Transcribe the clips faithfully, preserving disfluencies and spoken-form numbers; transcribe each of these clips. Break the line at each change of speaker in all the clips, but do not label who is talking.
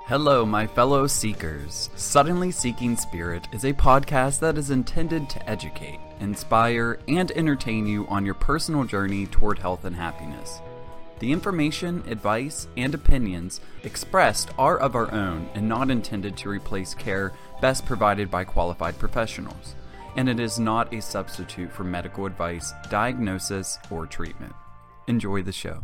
Hello, my fellow seekers. Suddenly Seeking Spirit is a podcast that is intended to educate, inspire, and entertain you on your personal journey toward health and happiness. The information, advice, and opinions expressed are of our own and not intended to replace care best provided by qualified professionals, and it is not a substitute for medical advice, diagnosis, or treatment. Enjoy the show.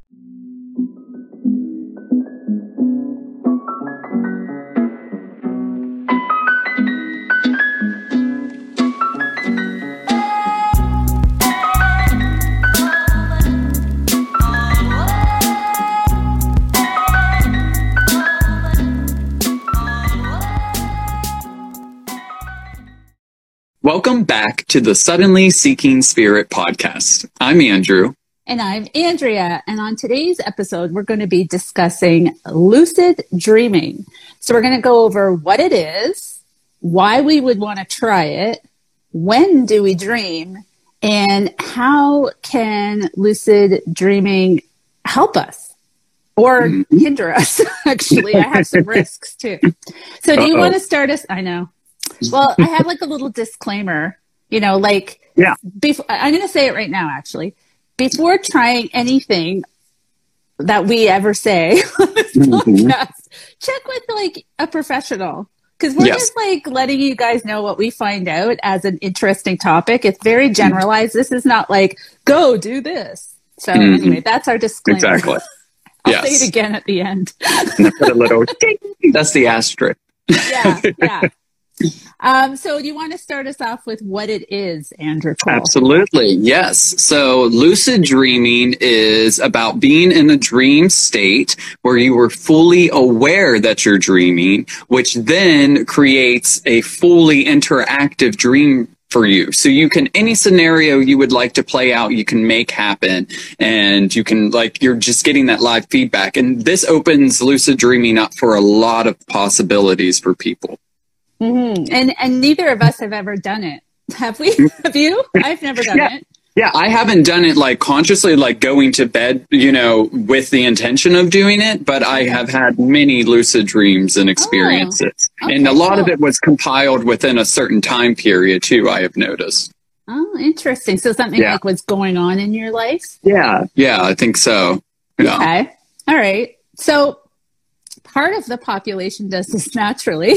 Welcome back to the Suddenly Seeking Spirit podcast. I'm Andrew.
And I'm Andrea. And on today's episode, we're going to be discussing lucid dreaming. So we're going to go over what it is, why we would want to try it, when do we dream, and how can lucid dreaming help us or mm-hmm. hinder us. Actually, I have some risks too. So do Uh-oh. you want to start us? I know. Well, I have like a little disclaimer, you know, like,
yeah.
before, I'm going to say it right now, actually. Before trying anything that we ever say on this mm-hmm. podcast, check with like a professional. Because we're yes. just like letting you guys know what we find out as an interesting topic. It's very generalized. This is not like, go do this. So mm-hmm. anyway, that's our disclaimer.
Exactly.
I'll
yes.
say it again at the end.
And I put a little, that's the asterisk.
Yeah, yeah. Um, so do you want to start us off with what it is, Andrew Cole?
Absolutely, yes. So lucid dreaming is about being in a dream state where you were fully aware that you're dreaming, which then creates a fully interactive dream for you. So you can, any scenario you would like to play out, you can make happen, and you can, like, you're just getting that live feedback. And this opens lucid dreaming up for a lot of possibilities for people.
Mm-hmm. And and neither of us have ever done it. Have we? Have you? I've never done
yeah.
it.
Yeah, I haven't done it like consciously, like going to bed, you know, with the intention of doing it, but I have had many lucid dreams and experiences. Oh, okay, and a lot cool. of it was compiled within a certain time period too, I have noticed.
Oh, interesting. So something yeah. like what's going on in your life?
Yeah, yeah, I think so. Yeah.
Okay. All right. So part of the population does this naturally.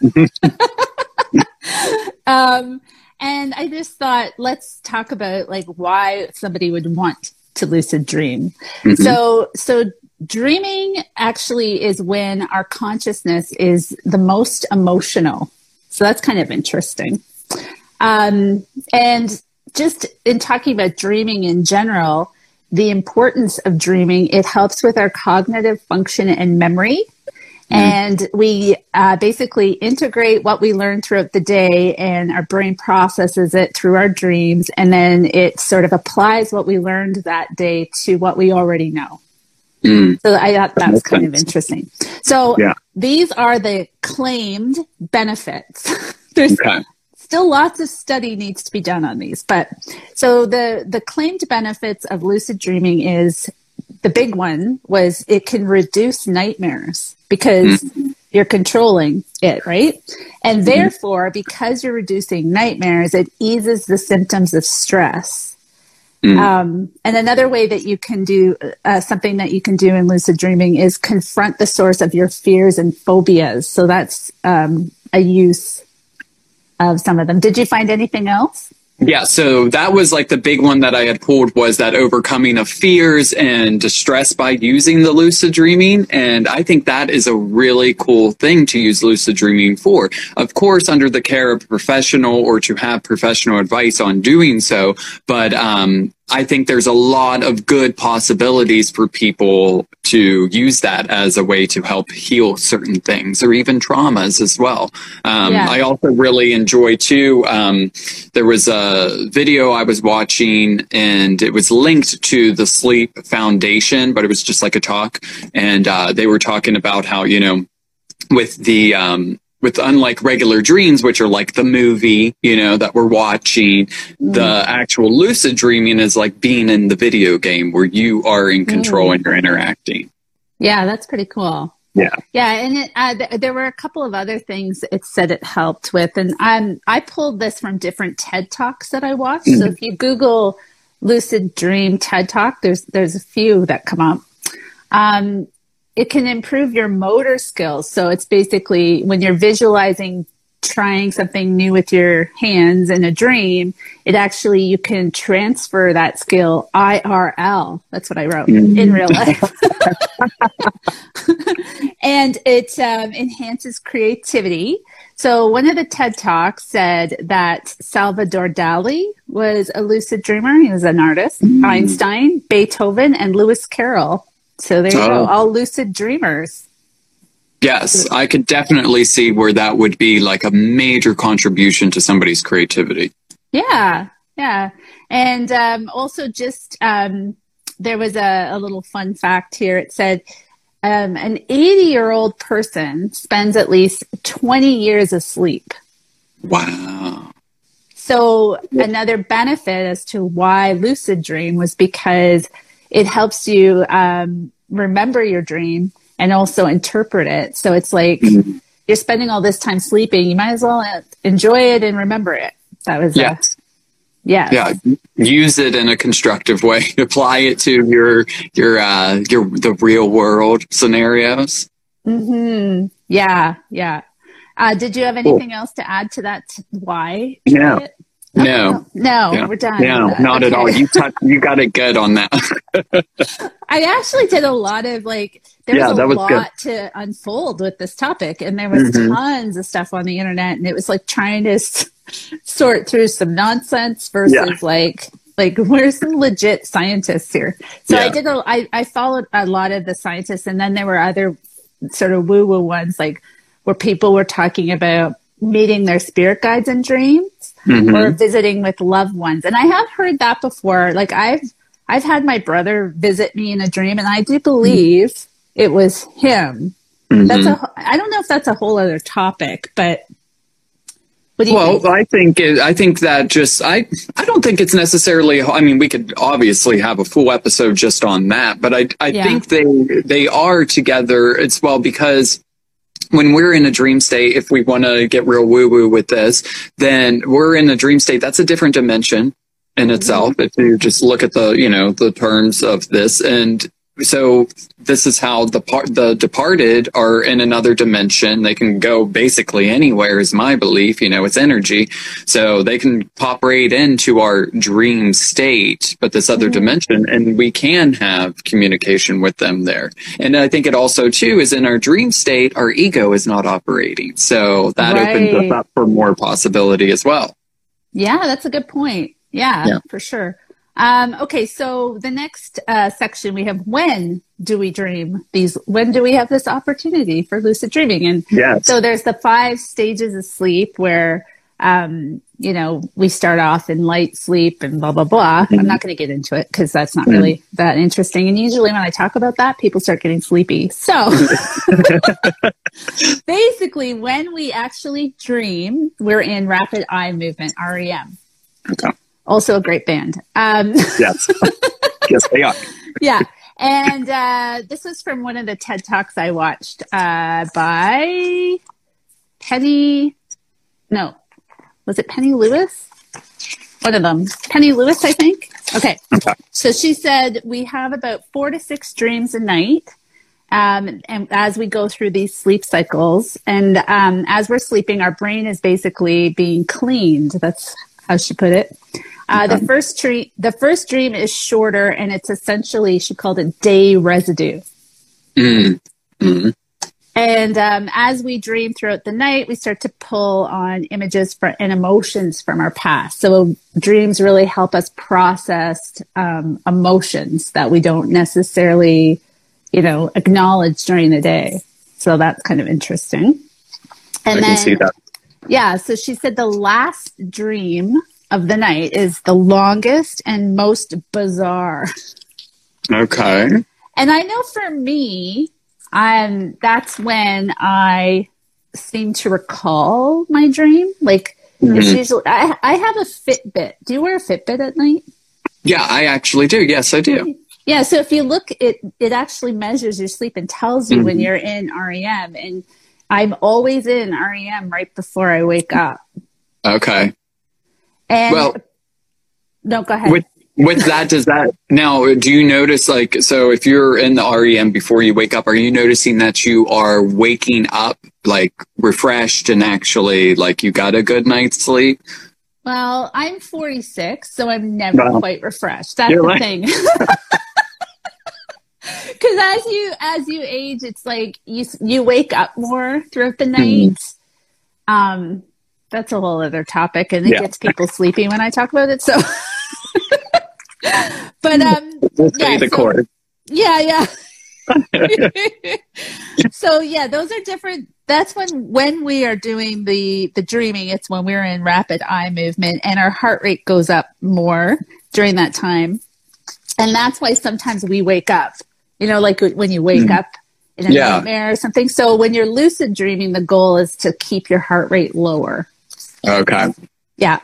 um, and I just thought, let's talk about like why somebody would want to lucid dream. Mm-hmm. So, so dreaming actually is when our consciousness is the most emotional. So that's kind of interesting. Um, and just in talking about dreaming in general, the importance of dreaming, it helps with our cognitive function and memory. And we uh, basically integrate what we learn throughout the day, and our brain processes it through our dreams. And then it sort of applies what we learned that day to what we already know. Mm. So I thought that was kind of interesting. So yeah. these are the claimed benefits. There's okay. still lots of study needs to be done on these. But so the, the claimed benefits of lucid dreaming is, the big one was it can reduce nightmares because mm-hmm. you're controlling it, right? And mm-hmm. therefore, because you're reducing nightmares, it eases the symptoms of stress. Mm-hmm. Um, and another way that you can do uh, something that you can do in lucid dreaming is confront the source of your fears and phobias. So that's um, a use of some of them. Did you find anything else?
Yeah, so that was like the big one that I had pulled, was that overcoming of fears and distress by using the lucid dreaming. And I think that is a really cool thing to use lucid dreaming for. Of course, under the care of a professional or to have professional advice on doing so. But um, I think there's a lot of good possibilities for people to use that as a way to help heal certain things or even traumas as well. Um, yeah. I also really enjoy too, um, there was a video I was watching and it was linked to the Sleep Foundation, but it was just like a talk. And uh, they were talking about how, you know, with the... Um, with unlike regular dreams, which are like the movie, you know, that we're watching, mm. the actual lucid dreaming is like being in the video game where you are in control mm. and you're interacting.
Yeah, that's pretty cool.
Yeah.
Yeah. And it, uh, th- there were a couple of other things it said it helped with. And um, I pulled this from different TED Talks that I watched. Mm-hmm. So if you Google Lucid Dream TED Talk, there's, there's a few that come up. Um, it can improve your motor skills. So it's basically when you're visualizing trying something new with your hands in a dream, it actually, you can transfer that skill I R L. That's what I wrote mm-hmm. in real life. And it um, enhances creativity. So one of the TED Talks said that Salvador Dali was a lucid dreamer. He was an artist. Mm-hmm. Einstein, Beethoven, and Lewis Carroll. So there you oh. go, all lucid dreamers.
Yes, I could definitely see where that would be like a major contribution to somebody's creativity.
Yeah, yeah. And um, also just, um, there was a, a little fun fact here. It said um, an eighty-year-old person spends at least twenty years asleep.
Wow.
So another benefit as to why lucid dream was because it helps you um, remember your dream and also interpret it. So it's like mm-hmm. you're spending all this time sleeping. You might as well enjoy it and remember it. That was
yes.
A, yes.
Yeah. Use it in a constructive way. Apply it to your your uh, your the real world scenarios.
Mm-hmm. Yeah. Yeah. Uh, did you have anything cool. else to add to that? Why?
No.
Okay,
no.
No.
Yeah.
We're done.
No, not
okay.
at all. You touch, you got it good on that.
I actually did a lot of like, there was
yeah,
a
was
lot
good.
to unfold with this topic, and there was mm-hmm. tons of stuff on the internet, and it was like trying to s- sort through some nonsense versus yeah. like, like where's some legit scientists here? So yeah. I did, a, I, I followed a lot of the scientists, and then there were other sort of woo woo ones, like where people were talking about meeting their spirit guides in dreams mm-hmm. or visiting with loved ones. And I have heard that before. Like I've, I've had my brother visit me in a dream, and I do believe it was him. Mm-hmm. That's a, I don't know if that's a whole other topic, but what do you
well,
think?
I think, it, I think that just, I, I don't think it's necessarily, I mean, we could obviously have a full episode just on that, but I, I yeah. think they, they are together as well, because when we're in a dream state, if we want to get real woo-woo with this, then we're in a dream state. That's a different dimension in itself. Mm-hmm. If you just look at the, you know, the terms of this. And so this is how the part, the departed are in another dimension. They can go basically anywhere is my belief. You know, it's energy. So they can pop right into our dream state, but this other mm-hmm. dimension, and we can have communication with them there. And I think it also too is in our dream state, our ego is not operating. So that right. opens us up for more possibility as well.
Yeah, that's a good point. Yeah, yeah. for sure. Um, okay, so the next uh, section we have, when do we dream these? When do we have this opportunity for lucid dreaming? And
yes.
so there's the five stages of sleep where, um, you know, we start off in light sleep and blah, blah, blah. Mm-hmm. I'm not going to get into it because that's not mm-hmm. really that interesting. And usually when I talk about that, people start getting sleepy. So basically, when we actually dream, we're in rapid eye movement, R E M.
Okay.
Also a great band. Um,
yes. Yes, they are.
Yeah. And uh, this was from one of the TED Talks I watched uh, by Penny. No. Was it Penny Lewis? One of them. Penny Lewis, I think. Okay.
Okay.
So she said we have about four to six dreams a night. Um, and as we go through these sleep cycles, and um, as we're sleeping, our brain is basically being cleaned. That's how she put it. Uh, the first dream, the first dream is shorter, and it's essentially, she called it day residue.
Mm-hmm.
And um, as we dream throughout the night, we start to pull on images for, and emotions from our past. So dreams really help us process um, emotions that we don't necessarily, you know, acknowledge during the day. So that's kind of interesting. And
I
then,
can see that.
Yeah. So she said the last dream of the night is the longest and most bizarre.
Okay.
And I know for me, um, that's when I seem to recall my dream. Like, mm-hmm. it's usually, I, I have a Fitbit. Do you wear a Fitbit at night?
Yeah, I actually do. Yes, I do.
Yeah. So if you look, it it actually measures your sleep and tells you mm-hmm. when you're in R E M. And I'm always in R E M right before I wake up.
Okay.
And
well,
no, go ahead.
With, with that, does that now, do you notice, like, so if you're in the R E M before you wake up, are you noticing that you are waking up like refreshed and actually like you got a good night's sleep?
Well, I'm forty-six, so I'm never
wow.
quite refreshed. That's
you're
the
like-
thing. Because as you as you age, it's like you you wake up more throughout the night. Mm-hmm. Um, that's a whole other topic, and it yeah. gets people sleepy when I talk about it. So, but um,
we'll stay
yeah,
the
so,
course.
Yeah, yeah. So yeah, those are different. That's when when we are doing the the dreaming. It's when we're in rapid eye movement, and our heart rate goes up more during that time, and that's why sometimes we wake up. You know, like when you wake mm-hmm. up in a yeah. nightmare or something. So when you're lucid dreaming, the goal is to keep your heart rate lower.
Okay.
Yeah.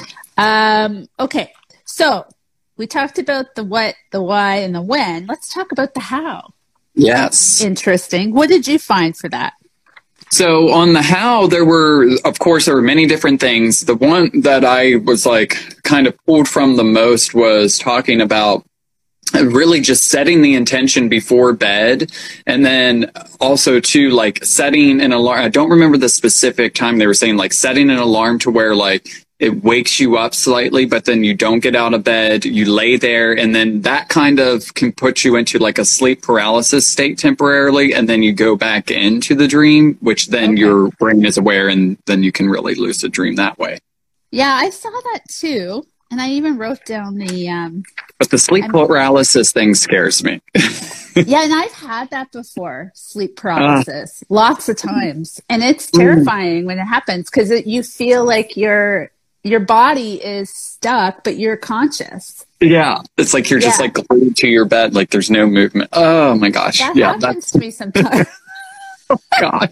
Um, okay. So we talked about the what, the why, and the when. Let's talk about the how.
Yes.
Interesting. What did you find for that?
So on the how, there were, of course, there were many different things. The one that I was like kind of pulled from the most was talking about really just setting the intention before bed, and then also too, like setting an alarm. I don't remember the specific time they were saying, like setting an alarm to where like it wakes you up slightly, but then you don't get out of bed, you lay there, and then that kind of can put you into like a sleep paralysis state temporarily, and then you go back into the dream, which then okay. your brain is aware, and then you can really lucid dream that way.
Yeah, I saw that too. And I even wrote down the... Um,
but the sleep I'm, paralysis thing scares me.
Yeah, and I've had that before, sleep paralysis, uh, lots of times. And it's terrifying mm. when it happens because you feel like your your body is stuck, but you're conscious.
Yeah, it's like you're yeah. just like glued to your bed, like there's no movement. Oh, my gosh.
That
yeah,
happens
that's...
to me sometimes.
Oh, gosh.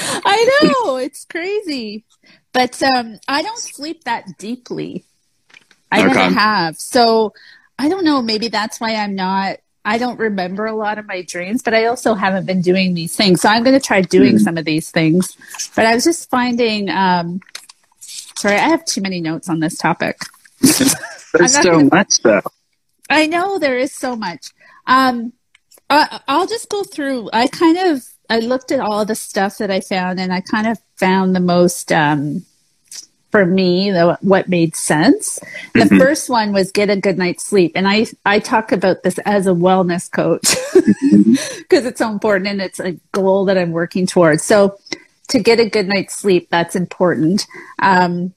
I know, it's crazy. But um, I don't sleep that deeply. I okay. never have. So I don't know, maybe that's why I'm not, I don't remember a lot of my dreams, but I also haven't been doing these things. So I'm going to try doing mm. some of these things. But I was just finding, um, sorry, I have too many notes on this topic.
There's so gonna, much though.
I know there is so much. Um, I, I'll just go through, I kind of, I looked at all the stuff that I found, and I kind of found the most, um, for me, the, what made sense. The mm-hmm. first one was get a good night's sleep. And I, I talk about this as a wellness coach because mm-hmm. it's so important, and it's a goal that I'm working towards. So to get a good night's sleep, that's important. Um,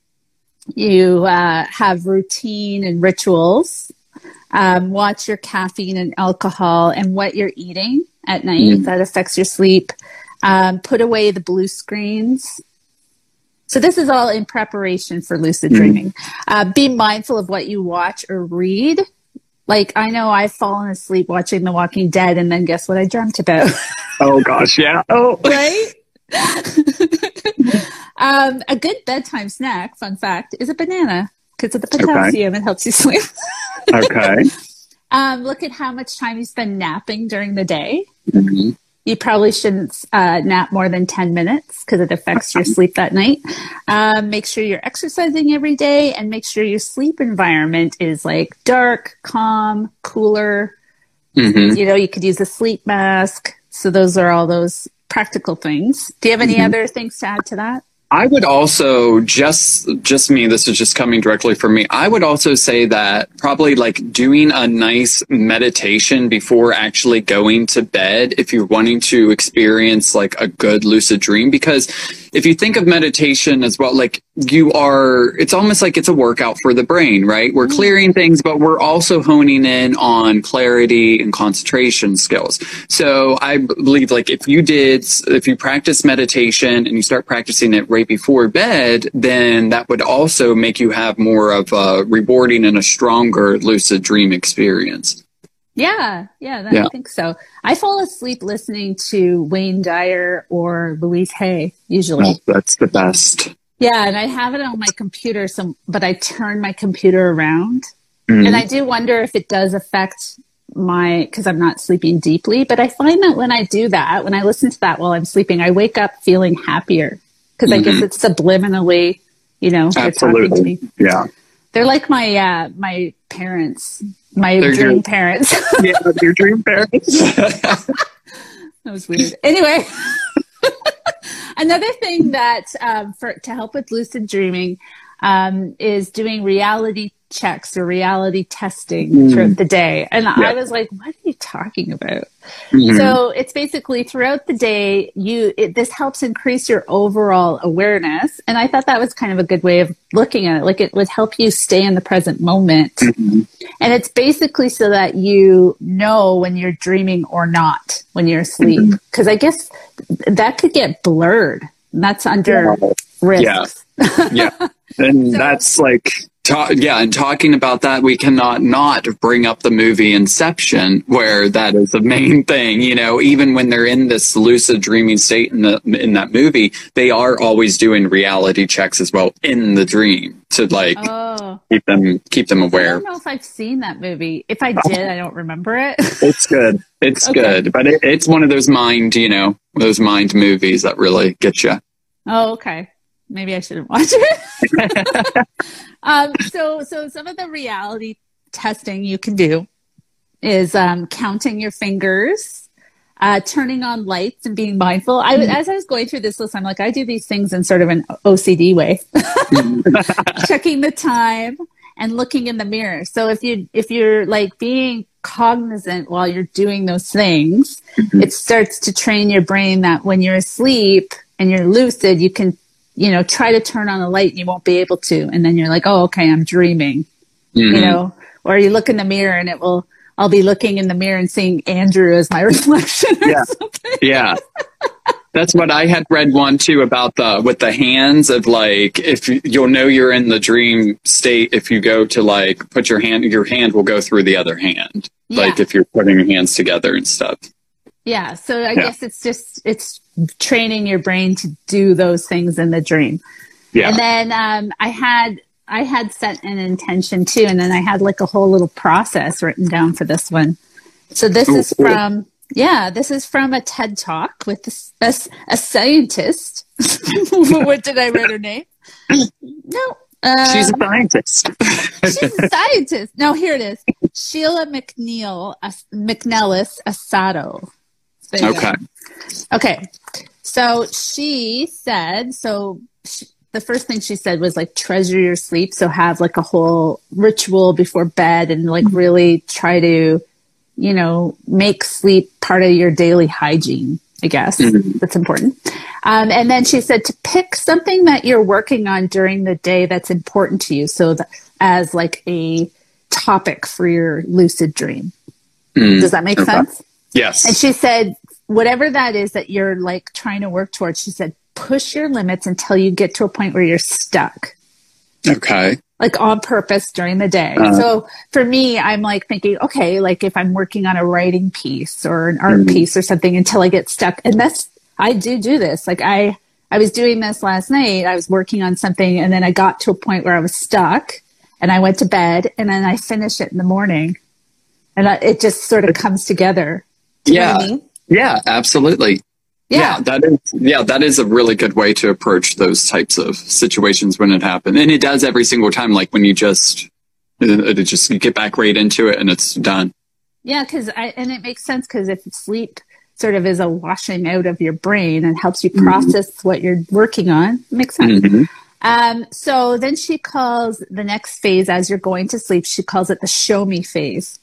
you uh, have routine and rituals. Um, watch your caffeine and alcohol and what you're eating at night. Mm-hmm. That affects your sleep. Um, put away the blue screens. So this is all in preparation for lucid dreaming. Mm-hmm. Uh, be mindful of what you watch or read. Like, I know I've fallen asleep watching The Walking Dead, and then guess what I dreamt about?
Oh, gosh, yeah. Oh,
right? um, a good bedtime snack, fun fact, is a banana because of the potassium. Okay. It helps you sleep.
Okay.
Um, look at how much time you spend napping during the day.
Mm-hmm.
You probably shouldn't uh, nap more than ten minutes because it affects your sleep that night. Um, make sure you're exercising every day, and make sure your sleep environment is like dark, calm, cooler. Mm-hmm. You know, you could use a sleep mask. So those are all those practical things. Do you have any mm-hmm. other things to add to that?
I would also just, just me, this is just coming directly from me. I would also say that probably like doing a nice meditation before actually going to bed, if you're wanting to experience like a good lucid dream, because if you think of meditation as well, like you are, it's almost like it's a workout for the brain, right? We're clearing things, but we're also honing in on clarity and concentration skills. So I believe like if you did, if you practice meditation and you start practicing it right before bed, then that would also make you have more of a rewarding and a stronger lucid dream experience.
Yeah, yeah, that, yeah. I think so. I fall asleep listening to Wayne Dyer or Louise Hay, usually.
Oh, that's the best.
Yeah, and I have it on my computer, so but I turn my computer around. Mm. And I do wonder if it does affect my, because I'm not sleeping deeply, but I find that when I do that, when I listen to that while I'm sleeping, I wake up feeling happier because mm-hmm. I guess it's subliminally, you know, they're
Absolutely.
talking to me.
Yeah.
They're like my, uh, my parents, my
they're
dream
your,
parents.
Yeah, your dream parents.
That was weird. Anyway, another thing that, um, for, to help with lucid dreaming, um, is doing reality checks or reality testing mm. throughout the day. And yeah. I was like, what are you talking about? Mm-hmm. So it's basically throughout the day, you, it, this helps increase your overall awareness. And I thought that was kind of a good way of looking at it. Like it would help you stay in the present moment. Mm-hmm. And it's basically so that you know when you're dreaming or not when you're asleep. Because mm-hmm. I guess that could get blurred. And that's under yeah. risks.
Yeah. yeah. And so, that's like, Ta- yeah, and talking about that, we cannot not bring up the movie Inception, where that is the main thing. You know, even when they're in this lucid dreaming state in the in that movie, they are always doing reality checks as well in the dream to like oh. keep them keep them aware.
I don't know if I've seen that movie. If I did, I don't remember it.
It's good. It's okay. good, but it, it's one of those mind, you know, those mind movies that really get you.
Oh, okay. Maybe I shouldn't watch it. um, so, so some of the reality testing you can do is um, counting your fingers, uh, turning on lights, and being mindful. I, as I was going through this list, I'm like, I do these things in sort of an O C D way, checking the time and looking in the mirror. So if you if you're like being cognizant while you're doing those things, mm-hmm. it starts to train your brain that when you're asleep and you're lucid, you can, you know, try to turn on a light and you won't be able to. And then you're like, oh, okay, I'm dreaming, mm-hmm. you know, or you look in the mirror and it will, I'll be looking in the mirror and seeing Andrew as my reflection or
yeah.
something.
Yeah. That's what I had read one too about the, with the hands of like, if you, you'll know you're in the dream state, if you go to like put your hand, your hand will go through the other hand. Yeah. Like if you're putting your hands together and stuff.
Yeah. So I yeah. guess it's just, it's training your brain to do those things in the dream. Yeah. And then um, I had, I had set an intention too. And then I had like a whole little process written down for this one. So this Ooh, is from, cool. yeah, this is from a TED Talk with a, a, a scientist. What did I write her name? No. Um,
she's a scientist.
She's a scientist. No, here it is. Sheila McNeil, uh, McNellis Asado.
Okay.
Okay. So she said, so she, the first thing she said was like, treasure your sleep. So have like a whole ritual before bed and like really try to, you know, make sleep part of your daily hygiene, I guess. Mm-hmm. That's important. Um, and then she said to pick something that you're working on during the day that's important to you. So that, as like a topic for your lucid dream. Mm, Does that make okay. sense?
Yes.
And she said, whatever that is that you're like trying to work towards, she said, push your limits until you get to a point where you're stuck.
Okay.
Like on purpose during the day. Uh, so for me, I'm like thinking, okay, like if I'm working on a writing piece or an art mm-hmm. piece or something until I get stuck. And that's, I do do this. Like I, I was doing this last night. I was working on something and then I got to a point where I was stuck and I went to bed and then I finish it in the morning and I, it just sort of comes together. Do
yeah.
You know what I mean?
Yeah, absolutely.
Yeah.
yeah, that is yeah, that is a really good way to approach those types of situations when it happens. And it does every single time, like when you just it just you get back right into it and it's done.
Yeah, because I and it makes sense because if sleep sort of is a washing out of your brain and helps you process mm-hmm. what you're working on, it makes sense. Mm-hmm. Um, so then she calls the next phase as you're going to sleep, she calls it the show me phase.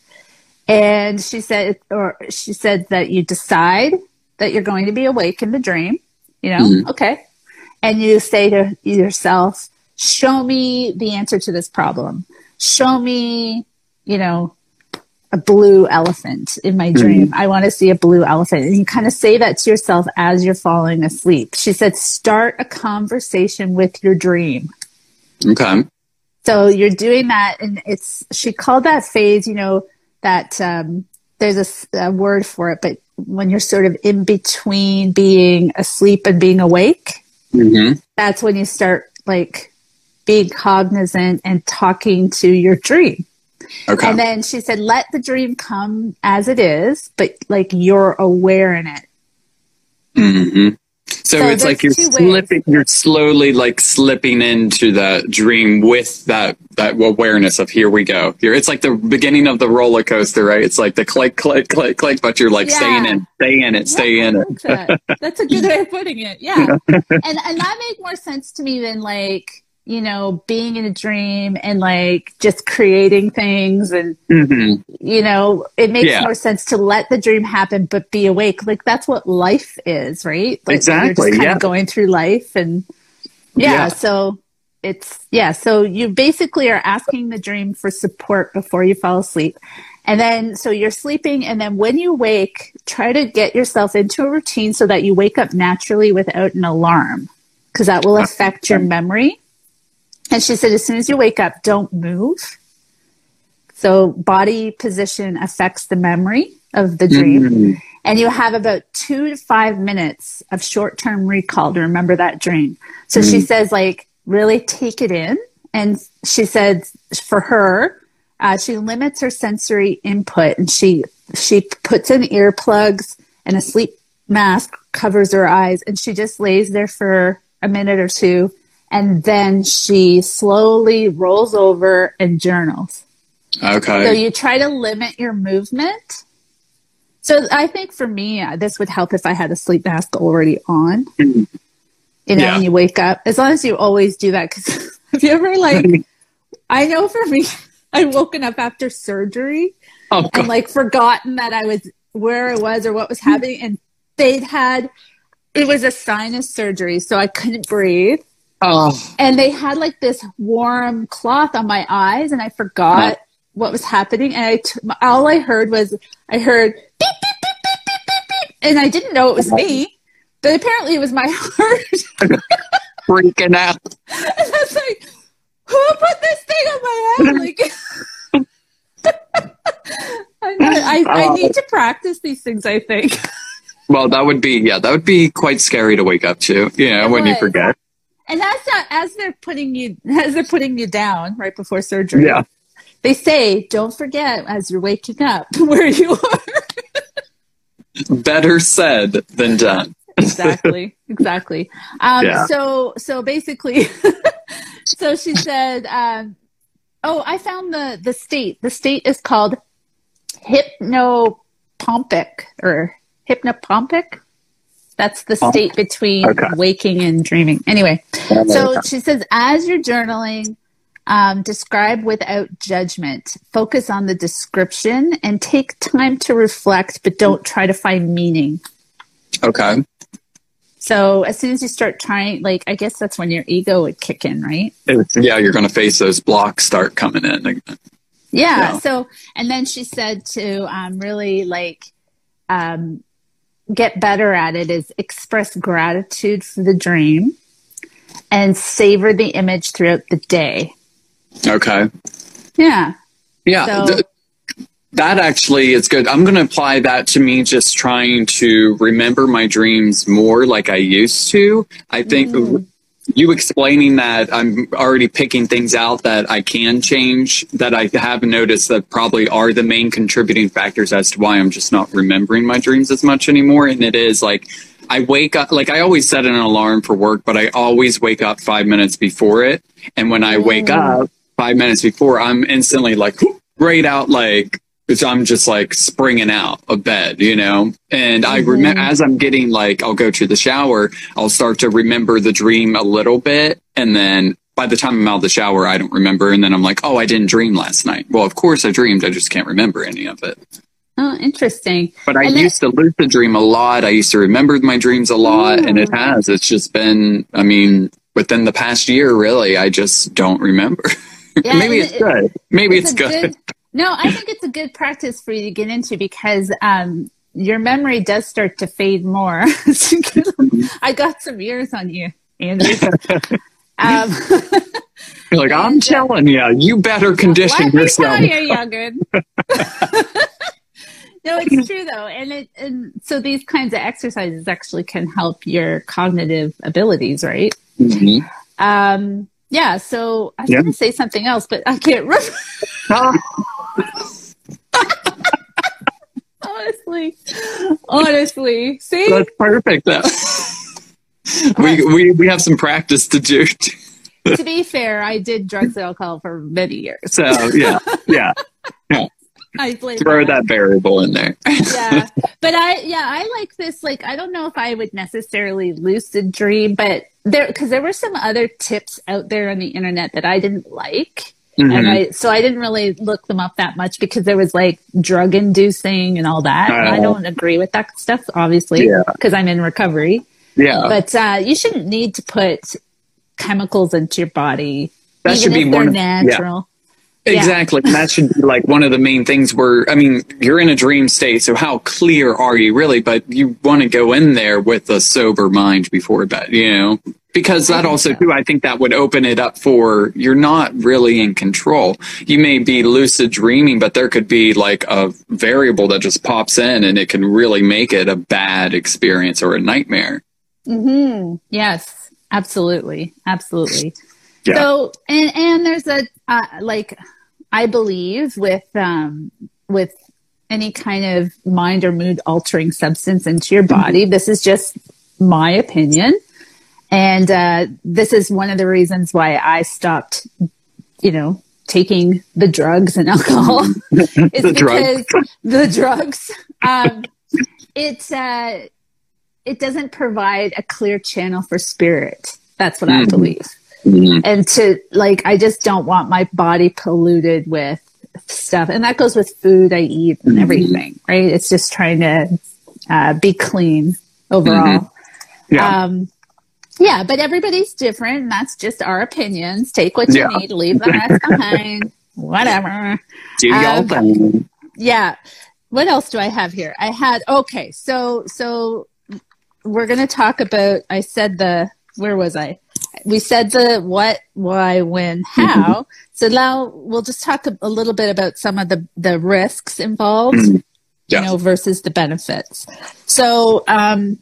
And she said, or she said that you decide that you're going to be awake in the dream, you know, mm-hmm. okay. And you say to yourself, show me the answer to this problem. Show me, you know, a blue elephant in my dream. Mm-hmm. I want to see a blue elephant. And you kind of say that to yourself as you're falling asleep. She said, start a conversation with your dream.
Okay.
So you're doing that. And it's, she called that phase, you know, that um, there's a, a word for it, but when you're sort of in between being asleep and being awake, mm-hmm. that's when you start like being cognizant and talking to your dream.
Okay.
And then she said, let the dream come as it is, but like you're aware in it.
Mm-hmm. So, so it's like you're slipping, ways. You're slowly like slipping into the dream with that, that awareness of here we go. Here, it's like the beginning of the roller coaster, right? It's like the click, click, click, click, but you're like yeah. staying in, stay in it, yeah, stay in it.
That. That's a good way of putting it. Yeah. and, and that made more sense to me than like, you know, being in a dream and like just creating things and, mm-hmm. you know, it makes yeah. more sense to let the dream happen, but be awake. Like that's what life is, right? Like
exactly.
You're just kind
yeah.
of going through life and yeah, yeah. So it's, yeah. So you basically are asking the dream for support before you fall asleep. And then, so you're sleeping. And then when you wake, try to get yourself into a routine so that you wake up naturally without an alarm, because that will affect your memory. And she said, as soon as you wake up, don't move. So body position affects the memory of the dream. Mm-hmm. And you have about two to five minutes of short-term recall to remember that dream. So mm-hmm. she says, like, really take it in. And she said for her, uh, she limits her sensory input. And she, she puts in earplugs and a sleep mask, covers her eyes. And she just lays there for a minute or two. And then she slowly rolls over and journals.
Okay.
So you try to limit your movement. So I think for me, uh, this would help if I had a sleep mask already on. Mm-hmm. You know, yeah. when you wake up. As long as you always do that. Because have you ever like, I know for me, I've woken up after surgery oh, and like forgotten that I was where I was or what was happening. And they'd had, it was a sinus surgery. So I couldn't breathe. Oh. And they had like this warm cloth on my eyes and I forgot oh. what was happening. And I t- all I heard was, I heard beep, beep, beep, beep, beep, beep, beep. And I didn't know it was me, but apparently it was my heart.
Freaking out.
And I was like, who put this thing on my head? Like, I, I, I need to practice these things, I think.
Well, that would be, yeah, that would be quite scary to wake up to, you know, it when would. You forget.
And as that, as they're putting you, as they're putting you down right before surgery,
yeah.
they say, don't forget as you're waking up where you are.
Better said than done.
Exactly. Exactly. Um, yeah. So, so basically, so she said, um, oh, I found the, the state, the state is called hypnopompic or hypnopompic. That's the state between okay. waking and dreaming. Anyway, so she says, as you're journaling, um, describe without judgment. Focus on the description and take time to reflect, but don't try to find meaning.
Okay.
So as soon as you start trying, like, I guess that's when your ego would kick in, right?
It's, yeah, you're going to face those blocks start coming in.
Yeah. yeah. So, and then she said to um, really like, um, get better at it is express gratitude for the dream and savor the image throughout the day.
Okay.
Yeah.
Yeah. So, th- that actually is good. I'm going to apply that to me just trying to remember my dreams more like I used to. I think mm. you explaining that, I'm already picking things out that I can change, that I have noticed that probably are the main contributing factors as to why I'm just not remembering my dreams as much anymore. And it is like, I wake up, like I always set an alarm for work, but I always wake up five minutes before it. And when I wake up five minutes before, I'm instantly like, right out, like, I'm just like springing out of bed, you know, and I mm-hmm. remember as I'm getting like, I'll go to the shower, I'll start to remember the dream a little bit. And then by the time I'm out of the shower, I don't remember. And then I'm like, oh, I didn't dream last night. Well, of course I dreamed. I just can't remember any of it.
Oh, interesting.
But I
and
used then- to lucid dream a lot. I used to remember my dreams a lot. Ooh. And it has, it's just been, I mean, within the past year, really, I just don't remember. Yeah, Maybe it's it, good. Maybe it's, it's good. good.
No, I think it's a good practice for you to get into because um, your memory does start to fade more. I got some years on you, Andrew. um,
You're like, I'm and, telling you, you better condition
let
yourself.
Me tell you, young'un. No, it's true though, and it and so these kinds of exercises actually can help your cognitive abilities, right?
Mm-hmm.
Um, yeah. So I was yeah. going to say something else, but I can't remember. honestly, honestly, see,
that's perfect. Though. we, we we have some practice to do.
To be fair, I did drugs and alcohol for many years.
So yeah, yeah, yeah.
I
throw that. that variable in there.
Yeah, but I yeah I like this. Like, I don't know if I would necessarily lucid dream, but there because there were some other tips out there on the internet that I didn't like. Mm-hmm. And I, so I didn't really look them up that much because there was like drug inducing and all that. Uh, and I don't agree with that stuff, obviously, because yeah. I'm in recovery.
Yeah.
But uh, you shouldn't need to put chemicals into your body.
That
even
should be
if
one
they're
of,
natural.
Yeah. Yeah. Exactly. That should be like one of the main things where, I mean, you're in a dream state. So how clear are you really? But you want to go in there with a sober mind before bed, you know? Because that also, so. too, I think that would open it up for you're not really in control. You may be lucid dreaming, but there could be like a variable that just pops in and it can really make it a bad experience or a nightmare.
Mm-hmm. Yes, absolutely. Absolutely.
Yeah.
So, and, and there's a, uh, like, I believe with, um, with any kind of mind or mood altering substance into your body, mm-hmm. this is just my opinion. And uh, this is one of the reasons why I stopped, you know, taking the drugs and alcohol. It's
the
because
drugs.
the drugs, um, it, uh, it doesn't provide a clear channel for spirit. That's what mm-hmm. I believe. Mm-hmm. And to, like, I just don't want my body polluted with stuff. And that goes with food I eat and mm-hmm. everything, right? It's just trying to uh, be clean overall.
Mm-hmm. Yeah.
Um, Yeah, but everybody's different, and that's just our opinions. Take what you
yeah.
need, leave the rest behind. Whatever.
Do y'all um, thing.
Yeah. What else do I have here? I had, okay, so so we're going to talk about, I said the, where was I? We said the what, why, when, how. Mm-hmm. So now we'll just talk a, a little bit about some of the, the risks involved, mm-hmm. yeah. you know, versus the benefits. So, um,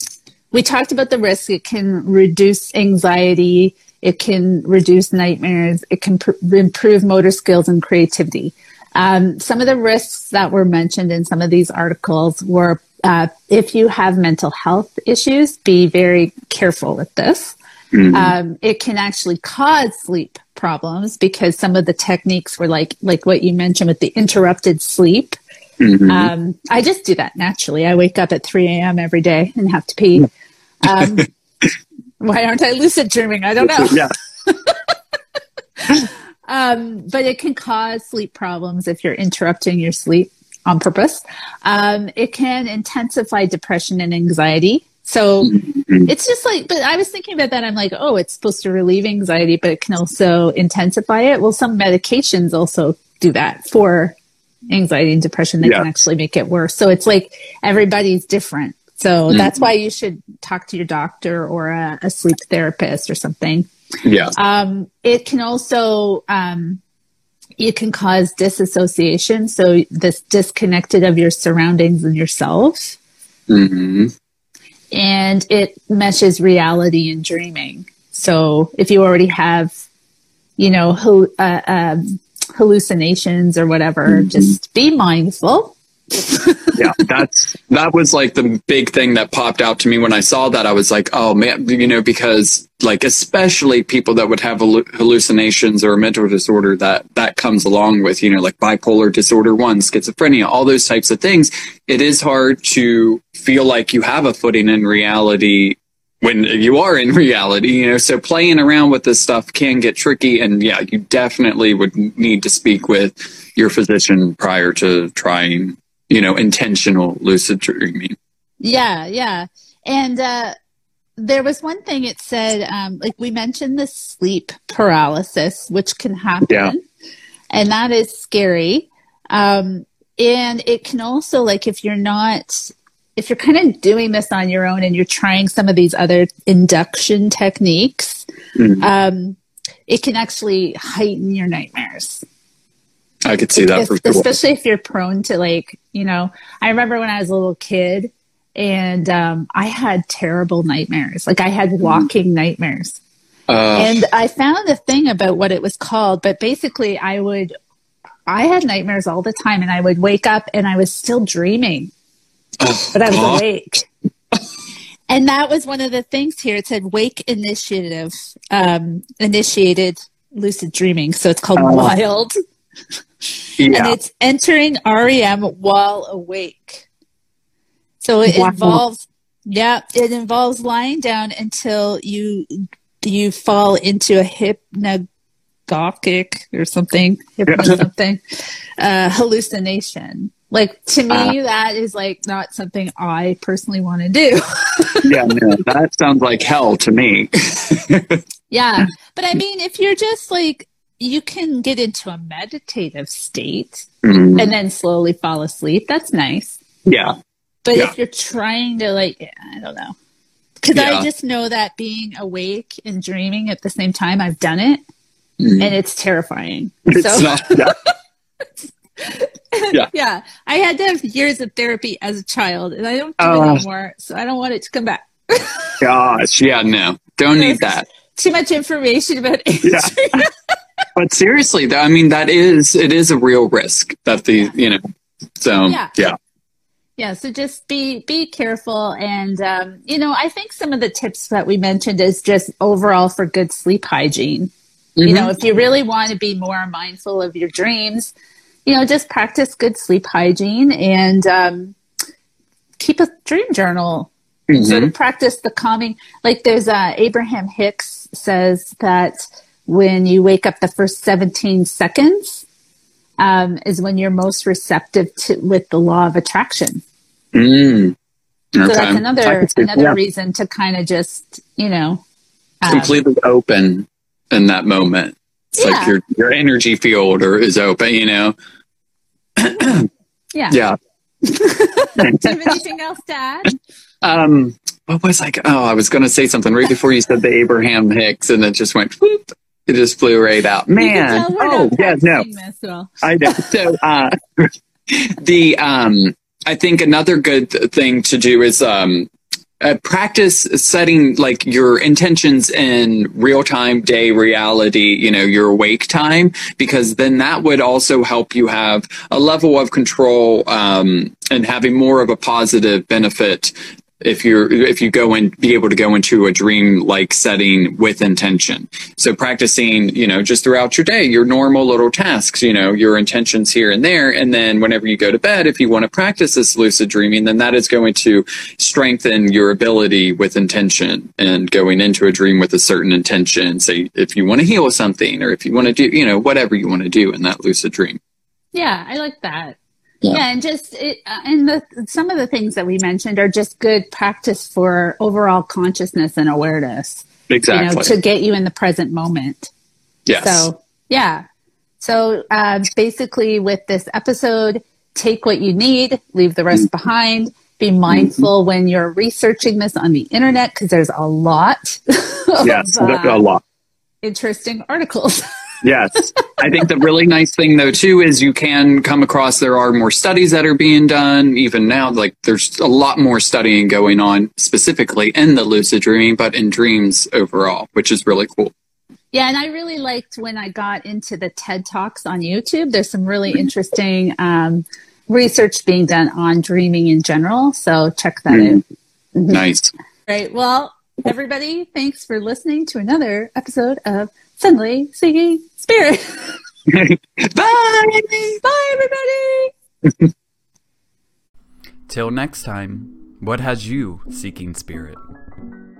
we talked about the risk. It can reduce anxiety. It can reduce nightmares. It can pr- improve motor skills and creativity. Um, some of the risks that were mentioned in some of these articles were uh, if you have mental health issues, be very careful with this. Mm-hmm. Um, it can actually cause sleep problems because some of the techniques were like like what you mentioned with the interrupted sleep. Mm-hmm. Um, I just do that naturally. I wake up at three a.m. every day and have to pee. Um, why aren't I lucid dreaming? I don't know.
Yeah.
um, but it can cause sleep problems if you're interrupting your sleep on purpose. Um, it can intensify depression and anxiety. So mm-hmm. it's just like, but I was thinking about that. I'm like, oh, it's supposed to relieve anxiety, but it can also intensify it. Well, some medications also do that for anxiety and depression. They yeah. can actually make it worse. So it's like everybody's different. So mm-hmm. that's why you should talk to your doctor or a, a sleep therapist or something.
Yeah.
Um, it can also, um, it can cause disassociation. So this disconnected of your surroundings and yourself.
Mm-hmm.
And it meshes reality and dreaming. So if you already have, you know, hal- uh, um, hallucinations or whatever, mm-hmm. just be mindful.
Yeah, that's that was like the big thing that popped out to me when I saw that. I was like, oh man, you know, because like especially people that would have hallucinations or a mental disorder that that comes along with, you know, like bipolar disorder one, schizophrenia, all those types of things. It is hard to feel like you have a footing in reality when you are in reality, you know, so playing around with this stuff can get tricky. And yeah, you definitely would need to speak with your physician prior to trying, you know, intentional lucid dreaming.
Yeah, yeah. And uh, there was one thing it said, um, like we mentioned the sleep paralysis, which can happen.
Yeah.
And that is scary. Um, and it can also, like, if you're not, if you're kind of doing this on your own and you're trying some of these other induction techniques, mm-hmm. um, it can actually heighten your nightmares.
I could see that
if,
for sure.
Especially if you're prone to, like, you know, I remember when I was a little kid and um, I had terrible nightmares. Like I had walking nightmares. Uh, and I found a thing about what it was called, but basically I would I had nightmares all the time, and I would wake up and I was still dreaming,
Oh,
but I was
God.
awake. And that was one of the things here. It said Wake Initiative um, initiated lucid dreaming. So it's called
Oh.
WILD. And
Yeah.
it's entering R E M while awake. So it
Wow.
involves, yeah, it involves lying down until you you fall into a hypnagogic or something, hypno something, uh, hallucination. Like, to me,
Uh.
that is like not something I personally want to do.
Yeah, no, that sounds like hell to me.
Yeah. But I mean, if you're just like, you can get into a meditative state
Mm,
and then slowly fall asleep. That's nice.
yeah.
But
Yeah.
if you're trying to, like, I don't know. Because
Yeah.
I just know that being awake and dreaming at the same time, I've done it,
Mm.
and it's terrifying.
It's
so,
not, yeah. Yeah.
yeah, I had to have years of therapy as a child, and I don't do
Oh.
it anymore, so I don't want it to come back.
Gosh, yeah, no, don't need that.
Too much information about
Yeah.
Adrian.
But seriously, though, I mean, that is, it is a real risk that the,
Yeah.
you know, so,
Yeah.
yeah.
Yeah, so just be be careful, and um, you know, I think some of the tips that we mentioned is just overall for good sleep hygiene. You know, if you really want to be more mindful of your dreams, you know, just practice good sleep hygiene and um, keep a dream journal.
Mhm.
Sort of practice the calming. Like there's uh, Abraham Hicks says that when you wake up the first seventeen seconds um, is when you're most receptive to with the law of attraction.
Mm.
So
Okay.
that's
I
another
can see-
another
yeah.
reason to kind of just, you know, um,
completely open in that moment. It's
Yeah.
like your your energy field or is open, you know.
yeah.
Yeah.
Do you have anything else to add?
Um, what was I? Oh, I was going to say something right before you said the Abraham Hicks, and it just went. Whoop, it just flew right out.
You
Man.
can tell we're
Oh,
not
yeah, no.
practicing this well.
I know. So, uh, the um, I think another good thing to do is um, uh, practice setting like your intentions in real time day reality. You know, your awake time, because then that would also help you have a level of control um, and having more of a positive benefit. If you're, if you go and be able to go into a dream like setting with intention. So practicing, you know, just throughout your day, your normal little tasks, you know, your intentions here and there. And then whenever you go to bed, if you want to practice this lucid dreaming, then that is going to strengthen your ability with intention and going into a dream with a certain intention. Say, if you want to heal something or if you want to do, you know, whatever you want to do in that lucid dream.
Yeah, I like that.
Yeah.
Yeah, and just it, uh, and the some of the things that we mentioned are just good practice for overall consciousness and awareness.
Exactly.
You know, to get you in the present moment.
Yes.
So yeah. So uh, basically, with this episode, take what you need, leave the rest
Mm-hmm.
behind. Be mindful mm-hmm. when you're researching this on the internet, because there's a lot. Of,
yes,
uh,
a lot.
Interesting articles.
Yes. I think the really nice thing, though, too, is you can come across, there are more studies that are being done even now. Like there's a lot more studying going on specifically in the lucid dreaming, but in dreams overall, which is really cool.
Yeah, and I really liked when I got into the TED Talks on YouTube. There's some really interesting um, research being done on dreaming in general. So check that
Mm.
out.
Nice.
Right. Well, everybody, thanks for listening to another episode of Suddenly Seeking Spirit.
Bye.
Bye, everybody.
Till next time, what has you seeking spirit?